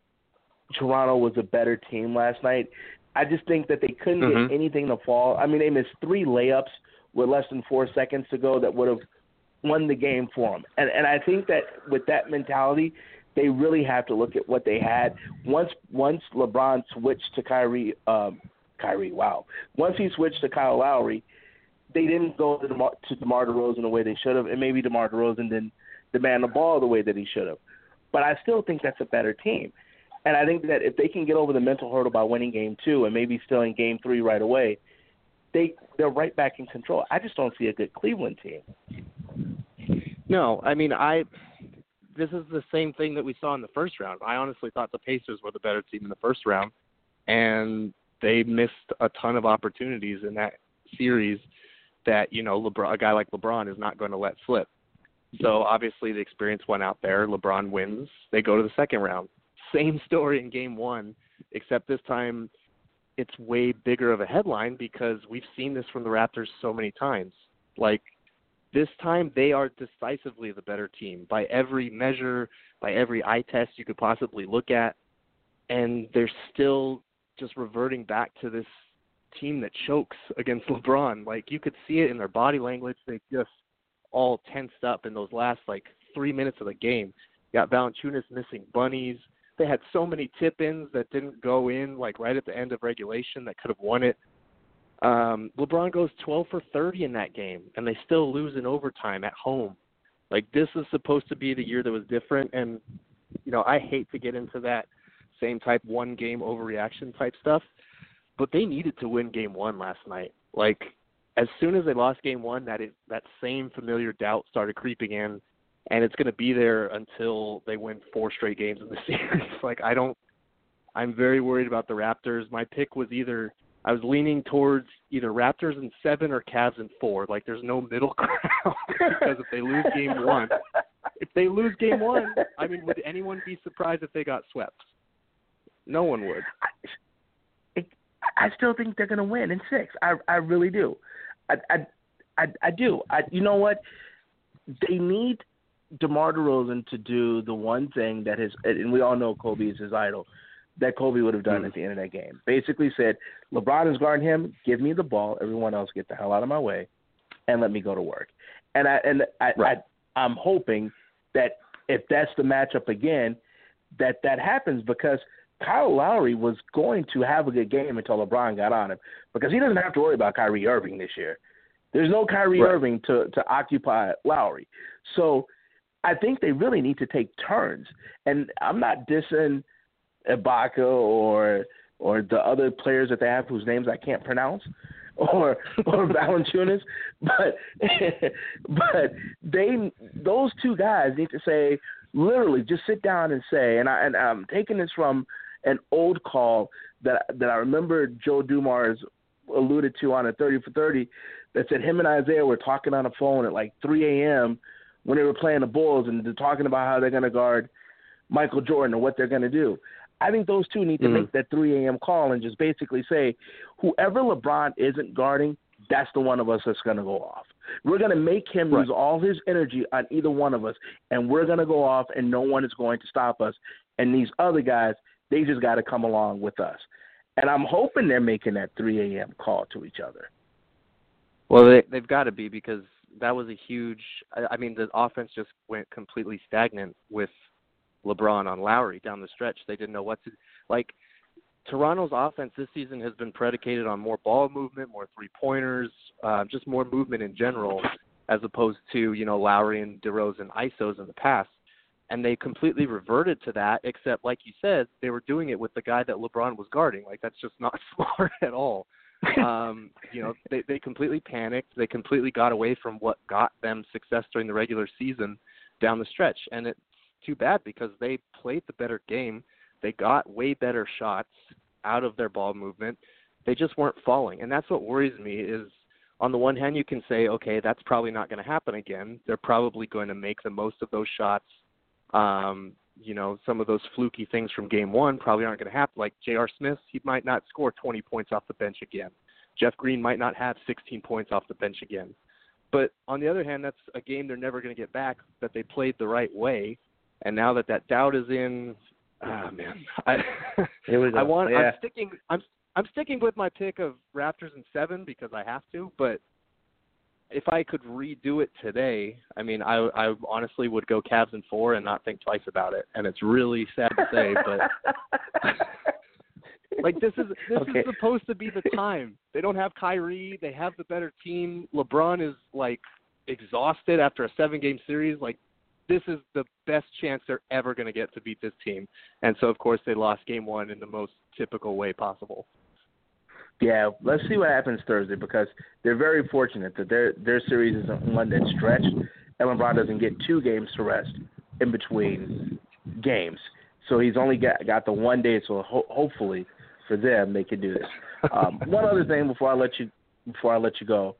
Toronto was a better team last night. I just think that they couldn't Mm-hmm. get anything to fall. I mean, they missed three layups with less than four seconds to go that would have won the game for them. And and I think that with that mentality, they really have to look at what they had. Once once LeBron switched to Kyrie, um, Kyrie, wow. Once he switched to Kyle Lowry, they didn't go to DeMar, to DeMar DeRozan the way they should have, and maybe DeMar DeRozan didn't demand the ball the way that he should have. But I still think that's a better team. And I think that if they can get over the mental hurdle by winning game two and maybe still in game three right away, they, they're right back in control. I just don't see a good Cleveland team. No, I mean, I – this is the same thing that we saw in the first round. I honestly thought the Pacers were the better team in the first round, and they missed a ton of opportunities in that series that, you know, LeBron, a guy like LeBron is not going to let slip. So obviously the experience went out there. LeBron wins. They go to the second round. Same story in game one, except this time it's way bigger of a headline because we've seen this from the Raptors so many times. Like, this time they are decisively the better team by every measure, by every eye test you could possibly look at, and they're still just reverting back to this team that chokes against LeBron. Like, you could see it in their body language. They just all tensed up in those last, like, three minutes of the game. You got Valanciunas missing bunnies. They had so many tip-ins that didn't go in, like, right at the end of regulation that could have won it. Um, LeBron goes twelve for thirty in that game, and they still lose in overtime at home. Like, this is supposed to be the year that was different, and, you know, I hate to get into that same type one-game overreaction type stuff, but they needed to win game one last night. Like, as soon as they lost game one, that is, that same familiar doubt started creeping in, and it's going to be there until they win four straight games in the series. Like, I don't – I'm very worried about the Raptors. My pick was either – I was leaning towards either Raptors in seven or Cavs in four. Like, there's no middle ground because if they lose game one – if they lose game one, I mean, would anyone be surprised if they got swept? No one would. I, it, I still think they're going to win in six. I I really do. I I I, I do. I, you know what? They need DeMar DeRozan to do the one thing that his, and we all know Kobe is his idol, that Kobe would have done mm-hmm. at the end of that game. Basically said, LeBron is guarding him, give me the ball, everyone else get the hell out of my way, and let me go to work. And I and I, right. I I'm hoping that if that's the matchup again, that that happens, because Kyle Lowry was going to have a good game until LeBron got on him, because he doesn't have to worry about Kyrie Irving this year. There's no Kyrie right. Irving to, to occupy Lowry. So I think they really need to take turns. And I'm not dissing Ibaka or or the other players that they have whose names I can't pronounce, or or Valanciunas, but but they those two guys need to say, literally just sit down and say, and I and I'm taking this from an old call that that I remember Joe Dumars alluded to on a thirty for thirty, that said him and Isaiah were talking on the phone at like three a.m. when they were playing the Bulls, and they're talking about how they're going to guard Michael Jordan or what they're going to do. I think those two need to mm-hmm. make that three a.m. call and just basically say, whoever LeBron isn't guarding, that's the one of us that's going to go off. We're going to make him right. use all his energy on either one of us, and we're going to go off, and no one is going to stop us. And these other guys, they just got to come along with us. And I'm hoping they're making that three a.m. call to each other. Well, they, they've got to be, because that was a huge – I mean, the offense just went completely stagnant with LeBron on Lowry down the stretch. They didn't know what to – like, Toronto's offense this season has been predicated on more ball movement, more three-pointers, uh, just more movement in general, as opposed to, you know, Lowry and DeRozan I S Os in the past. And they completely reverted to that, except, like you said, they were doing it with the guy that LeBron was guarding. Like, that's just not smart at all. um, you know, they, they completely panicked. They completely got away from what got them success during the regular season down the stretch. And it's too bad, because they played the better game. They got way better shots out of their ball movement. They just weren't falling. And that's what worries me is, on the one hand, you can say, okay, that's probably not going to happen again. They're probably going to make the most of those shots. Um, you know, some of those fluky things from game one probably aren't going to happen. Like J R. Smith, he might not score twenty points off the bench again. Jeff Green might not have sixteen points off the bench again. But on the other hand, that's a game they're never going to get back, that they played the right way. And now that that doubt is in, ah, oh, man, I, Here we go. I want, yeah. I'm sticking, I'm, I'm sticking with my pick of Raptors in seven because I have to. But if I could redo it today, I mean, I, I honestly would go Cavs in four and not think twice about it. And it's really sad to say, but like this is this okay. is supposed to be the time. They don't have Kyrie. They have the better team. LeBron is like exhausted after a seven-game series. Like, this is the best chance they're ever going to get to beat this team. And so, of course, they lost game one in the most typical way possible. Yeah, let's see what happens Thursday, because they're very fortunate that their their series isn't one that's stretched, and LeBron doesn't get two games to rest in between games. So he's only got, got the one day, so ho- hopefully for them they can do this. Um, one other thing before I let you before I let you go,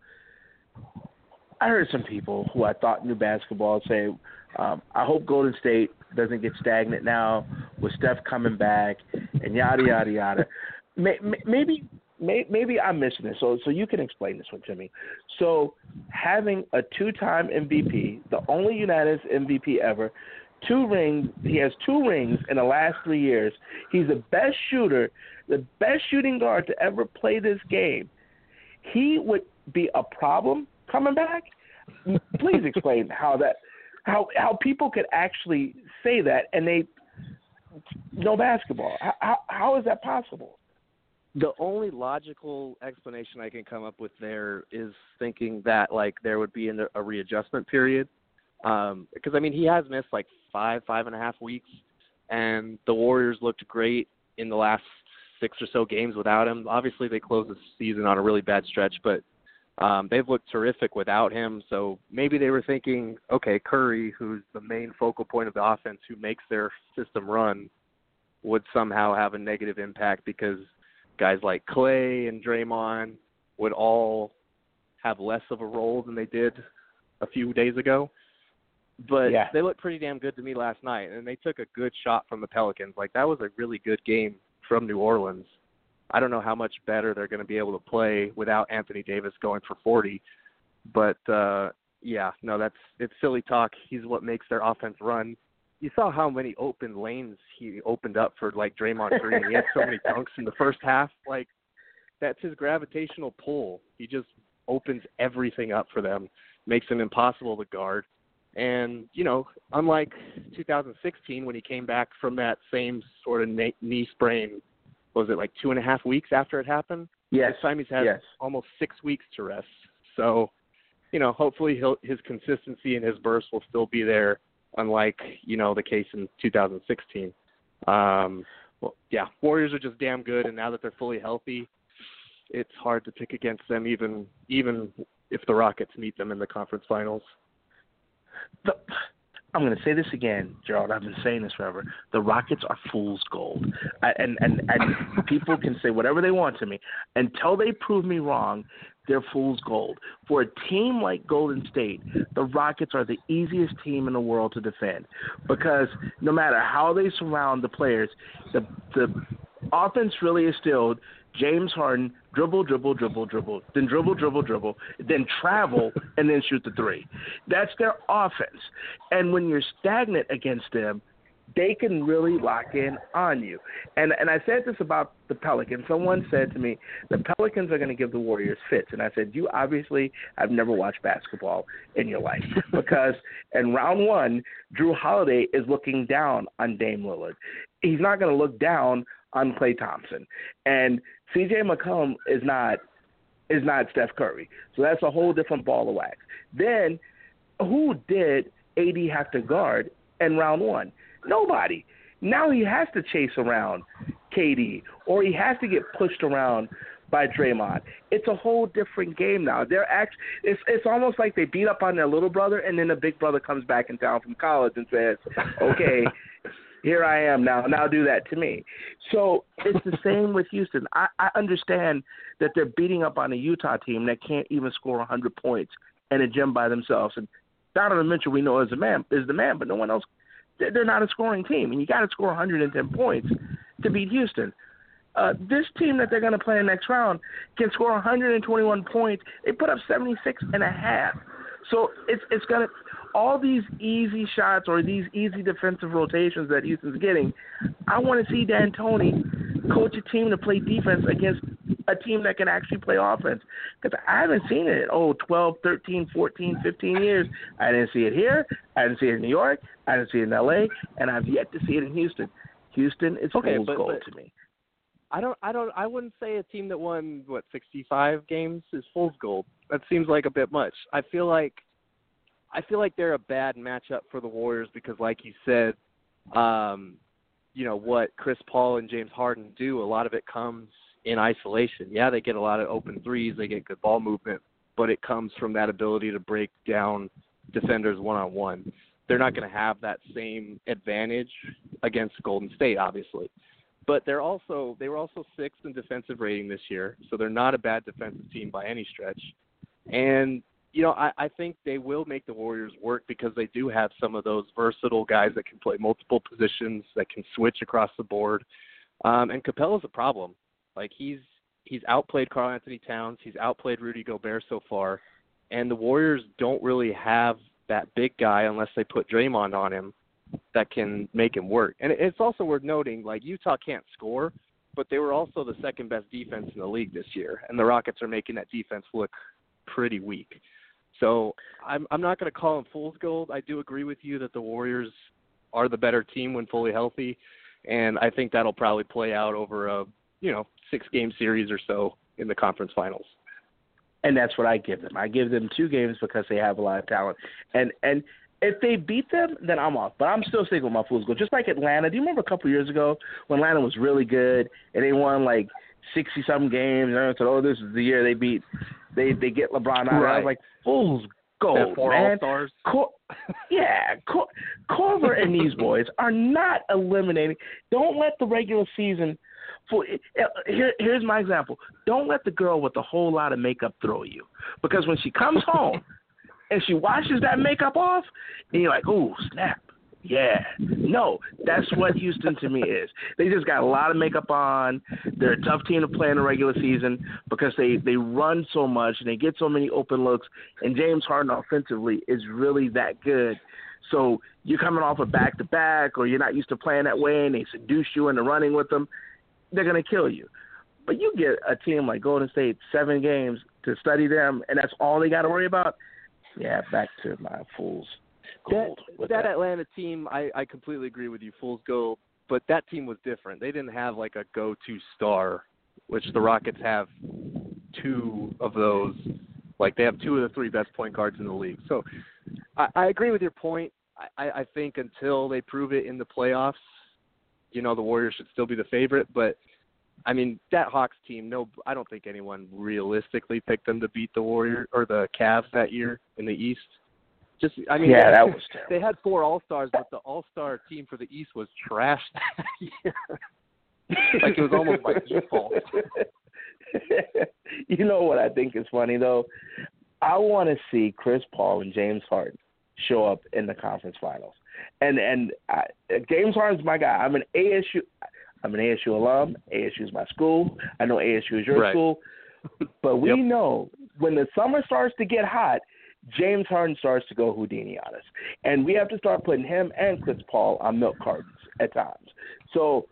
I heard some people who I thought knew basketball say, um, I hope Golden State doesn't get stagnant now with Steph coming back and yada, yada, yada. Maybe maybe I'm missing this, so so you can explain this one to me. So having a two-time M V P, the only unanimous M V P ever, two rings, he has two rings in the last three years. He's the best shooter, the best shooting guard to ever play this game. He would be a problem coming back? Please explain how that, how how people could actually say that and they know basketball. How how is that possible? The only logical explanation I can come up with there is thinking that, like, there would be a readjustment period. Um, because, I mean, he has missed, like, five, five and a half weeks, and the Warriors looked great in the last six or so games without him. Obviously, they closed the season on a really bad stretch, but Um, they've looked terrific without him, so maybe they were thinking, okay, Curry, who's the main focal point of the offense, who makes their system run, would somehow have a negative impact because guys like Clay and Draymond would all have less of a role than they did a few days ago. But yeah. they looked pretty damn good to me last night, and they took a good shot from the Pelicans. Like, that was a really good game from New Orleans. I don't know how much better they're going to be able to play without Anthony Davis going for forty. But, uh, yeah, no, that's it's silly talk. He's what makes their offense run. You saw how many open lanes he opened up for, like, Draymond Green. He had so many dunks in the first half. Like, that's his gravitational pull. He just opens everything up for them, makes them impossible to guard. And, you know, unlike two thousand sixteen when he came back from that same sort of knee sprain, was it like two and a half weeks after it happened? Yes. This time he's had yes. almost six weeks to rest. So, you know, hopefully he'll, his consistency and his burst will still be there, unlike, you know, the case in two thousand sixteen. Um, well, yeah, Warriors are just damn good, and now that they're fully healthy, it's hard to pick against them, even even if the Rockets meet them in the conference finals. The, I'm going to say this again, Gerald. I've been saying this forever. The Rockets are fool's gold. I, and, and, and people can say whatever they want to me. Until they prove me wrong, they're fool's gold. For a team like Golden State, the Rockets are the easiest team in the world to defend because no matter how they surround the players, the the offense really is still James Harden, dribble, dribble, dribble, dribble, then dribble, dribble, dribble, then travel, and then shoot the three. That's their offense. And when you're stagnant against them, they can really lock in on you. And and I said this about the Pelicans. Someone said to me, the Pelicans are going to give the Warriors fits. And I said, you obviously have never watched basketball in your life because in round one, Drew Holiday is looking down on Dame Lillard. He's not going to look down on Klay Thompson. And C J McCollum is not is not Steph Curry. So that's a whole different ball of wax. Then who did A D have to guard in round one? Nobody. Now he has to chase around K D or he has to get pushed around by Draymond. It's a whole different game now. They're actually it's it's almost like they beat up on their little brother and then the big brother comes back in town from college and says, okay, here I am now. Now do that to me. So it's the same with Houston. I, I understand that they're beating up on a Utah team that can't even score one hundred points in a gym by themselves. And Donovan Mitchell, we know is a man, is the man, but no one else. They're not a scoring team, and you got to score one hundred ten points to beat Houston. Uh, this team that they're going to play in the next round can score one hundred twenty-one points. They put up seventy-six and a half. So it's it's going to all these easy shots or these easy defensive rotations that Houston's getting. I want to see D'Antoni coach a team to play defense against a team that can actually play offense. Because I haven't seen it in, oh, twelve, thirteen, fourteen, fifteen years. I didn't see it here. I didn't see it in New York. I didn't see it in L A. And I've yet to see it in Houston. Houston is okay, fool's but, gold but, to me. I don't, I don't, I wouldn't say a team that won what sixty-five games is fool's gold. That seems like a bit much. I feel like, I feel like they're a bad matchup for the Warriors because, like you said, um, you know what Chris Paul and James Harden do. A lot of it comes in isolation. Yeah, they get a lot of open threes, they get good ball movement, but it comes from that ability to break down defenders one on one. They're not going to have that same advantage against Golden State, obviously. But they're also they were also sixth in defensive rating this year, so they're not a bad defensive team by any stretch. And you know, I, I think they will make the Warriors work because they do have some of those versatile guys that can play multiple positions, that can switch across the board. Um, and Capella's a problem. Like he's he's outplayed Karl Anthony Towns, he's outplayed Rudy Gobert so far, and the Warriors don't really have that big guy unless they put Draymond on him that can make him work. And it's also worth noting, like, Utah can't score, but they were also the second best defense in the league this year, and the Rockets are making that defense look pretty weak. So I'm I'm not going to call them fool's gold. I do agree with you that the Warriors are the better team when fully healthy, and I think that'll probably play out over a, you know, six-game series or so in the conference finals. And that's what I give them. I give them two games because they have a lot of talent. And and if they beat them, then I'm off. But I'm still sticking with my fool's gold. Just like Atlanta. Do you remember a couple years ago when Atlanta was really good and they won like sixty-something games? And everyone said, oh, this is the year they beat they they get LeBron out. Right. I was like, fool's gold, four man. All-Stars. Cor- yeah, Cor- Corver and these boys are not eliminating. Don't let the regular season. For here, here's my example. Don't let the girl with a whole lot of makeup throw you, because when she comes home and she washes that makeup off, and you're like, ooh, snap. Yeah. No, that's what Houston to me is. They just got a lot of makeup on. They're a tough team to play in the regular season because they, they run so much and they get so many open looks. And James Harden offensively is really that good. So you're coming off a back-to-back, or you're not used to playing that way, and they seduce you into running with them, they're going to kill you. But you get a team like Golden State, seven games to study them, and that's all they got to worry about. Yeah, back to my Fool's Gold. That, that, that Atlanta team, I, I completely agree with you, Fool's Gold, but that team was different. They didn't have like a go-to star, which the Rockets have two of those. Like they have two of the three best point guards in the league. So I, I agree with your point. I, I think until they prove it in the playoffs, you know, the Warriors should still be the favorite. But, I mean, that Hawks team, no, I don't think anyone realistically picked them to beat the Warriors or the Cavs that year in the East. Just, I mean, yeah, they, that was terrible. They had four All-Stars, but the All-Star team for the East was trashed that year. Like, it was almost by default. You know what I think is funny, though? I want to see Chris Paul and James Harden show up in the conference finals. And and I, James Harden's my guy. I'm an A S U I'm an A S U alum. A S U is my school. I know A S U is your right. school. But we yep. know when the summer starts to get hot, James Harden starts to go Houdini on us. And we have to start putting him and Chris Paul on milk cartons at times. So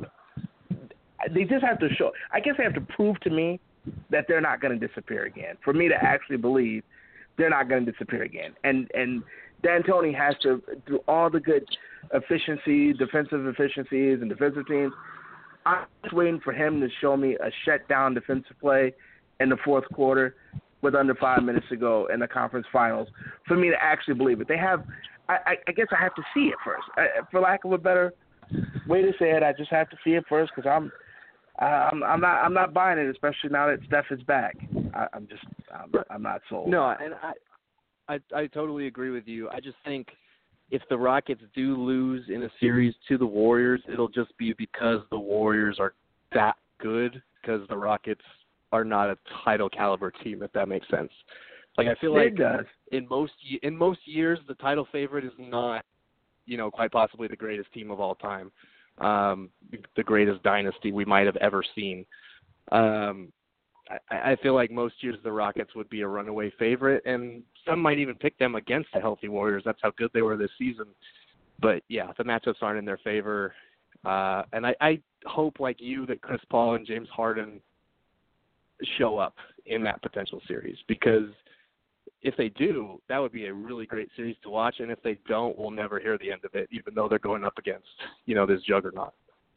they just have to show – I guess they have to prove to me that they're not going to disappear again, for me to actually believe they're not going to disappear again. And and D'Antoni has to, through all the good efficiency, defensive efficiencies and defensive teams, I'm just waiting for him to show me a shut-down defensive play in the fourth quarter with under five minutes to go in the conference finals for me to actually believe it. They have – I I guess I have to see it first. I, for lack of a better way to say it, I just have to see it first because I'm – I'm, I'm not. I'm not buying it, especially now that Steph is back. I, I'm just. I'm, I'm not sold. No, and I, I, I totally agree with you. I just think if the Rockets do lose in a series to the Warriors, it'll just be because the Warriors are that good. Because the Rockets are not a title caliber team, if that makes sense. Like I feel like it does. in most in most years, the title favorite is not, you know, quite possibly the greatest team of all time. Um, the greatest dynasty we might have ever seen. Um, I, I feel like most years the Rockets would be a runaway favorite, and some might even pick them against the healthy Warriors. That's how good they were this season. But, yeah, the matchups aren't in their favor. Uh, and I, I hope, like you, that Chris Paul and James Harden show up in that potential series because if they do, that would be a really great series to watch. And if they don't, we'll never hear the end of it, even though they're going up against, you know, this juggernaut.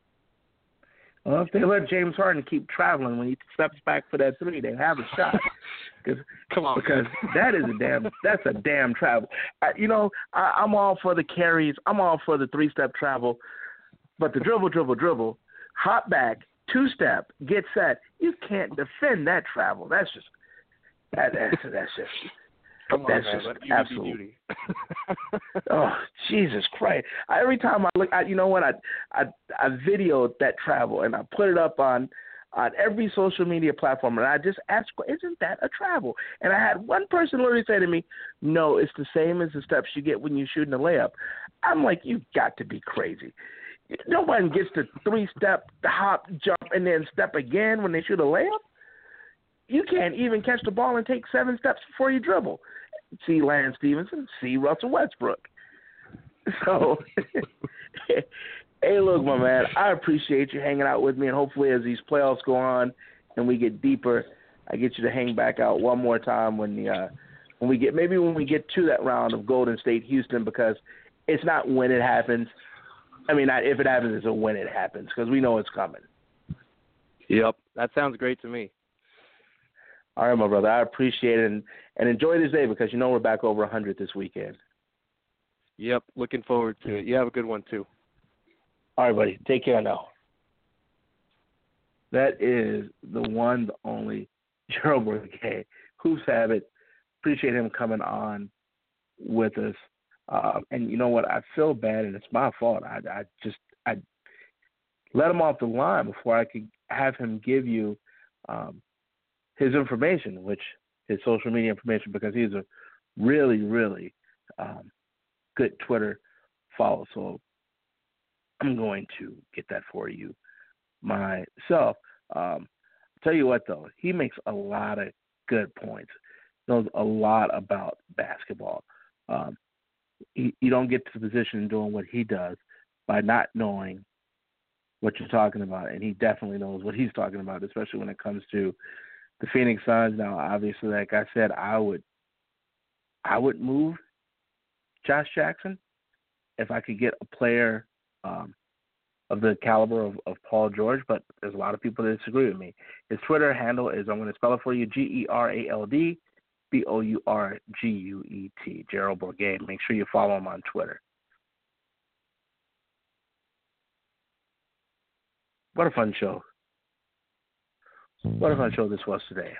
Well, if they let James Harden keep traveling when he steps back for that three, they have a shot. Cause, Come on, because that is a damn, that's a damn travel. I, you know, I, I'm all for the carries. I'm all for the three-step travel. But the dribble, dribble, dribble, hop back, two-step, get set. You can't defend that travel. That's just, that, that's, that's just. Come on, That's man. just Let beauty absolute. be beauty. Oh, Jesus Christ! I, every time I look, I, you know what? I, I I videoed that travel and I put it up on on every social media platform, and I just asked, "Isn't that a travel?" And I had one person literally say to me, "No, it's the same as the steps you get when you're shooting a layup." I'm like, "You've got to be crazy! No one gets to three-step, hop, jump, and then step again when they shoot a layup. You can't even catch the ball and take seven steps before you dribble." See Lance Stevenson, see Russell Westbrook. So, hey, look, my man, I appreciate you hanging out with me, and hopefully as these playoffs go on and we get deeper, I get you to hang back out one more time when the uh, when we get maybe when we get to that round of Golden State Houston, because it's not when it happens. I mean, not if it happens, it's a when it happens, because we know it's coming. Yep, that sounds great to me. All right, my brother. I appreciate it, and, and enjoy this day because you know we're back over one hundred this weekend. Yep, looking forward to it. You have a good one, too. All right, buddy. Take care now. That is the one, the only Gerald Bourguet, Hoops Habit. Appreciate him coming on with us. Uh, and you know what? I feel bad, and it's my fault. I, I just I let him off the line before I could have him give you um, his information, which his social media information, because he's a really, really um, good Twitter follow. So I'm going to get that for you myself. Um, tell you what, though, he makes a lot of good points. Knows a lot about basketball. Um, you, you don't get to the position doing what he does by not knowing what you're talking about, and he definitely knows what he's talking about, especially when it comes to the Phoenix Suns. Now, obviously, like I said, I would, I would move Josh Jackson if I could get a player um, of the caliber of, of Paul George, but there's a lot of people that disagree with me. His Twitter handle is, I'm going to spell it for you, G E R A L D B O U R G U E T, Gerald Bourguet. Make sure you follow him on Twitter. What a fun show. What a fun show this was today.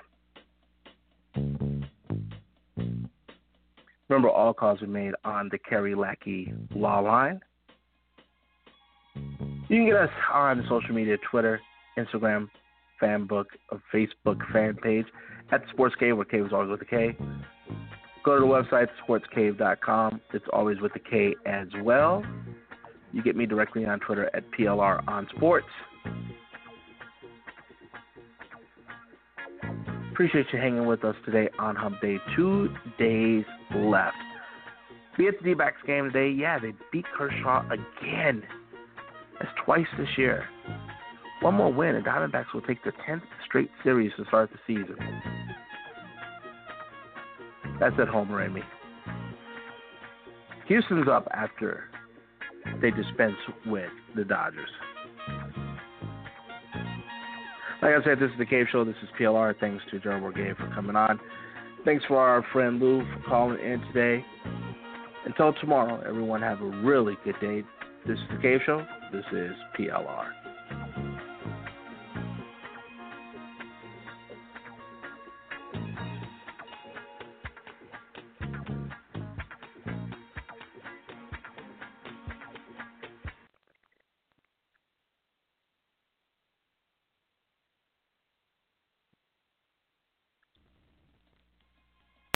Remember, all calls are made on the Kerry Lackey Law Line. You can get us on social media, Twitter, Instagram, fanbook, or Facebook fan page at Sports Cave, where Cave is always with a K. Go to the website, sports cave dot com. It's always with a K as well. You get me directly on Twitter at P L R on Sports. Appreciate you hanging with us today on Hump Day. Two days left. Be at the D-backs game today. Yeah, they beat Kershaw again. That's twice this year. One more win, and Diamondbacks will take their tenth straight series to start the season. That's at home, Ramey. Houston's up after they dispense with the Dodgers. Like I said, this is the Cave Show. This is P L R. Thanks to Gerald Bourguet for coming on. Thanks for our friend Lou for calling in today. Until tomorrow, everyone have a really good day. This is the Cave Show. This is P L R.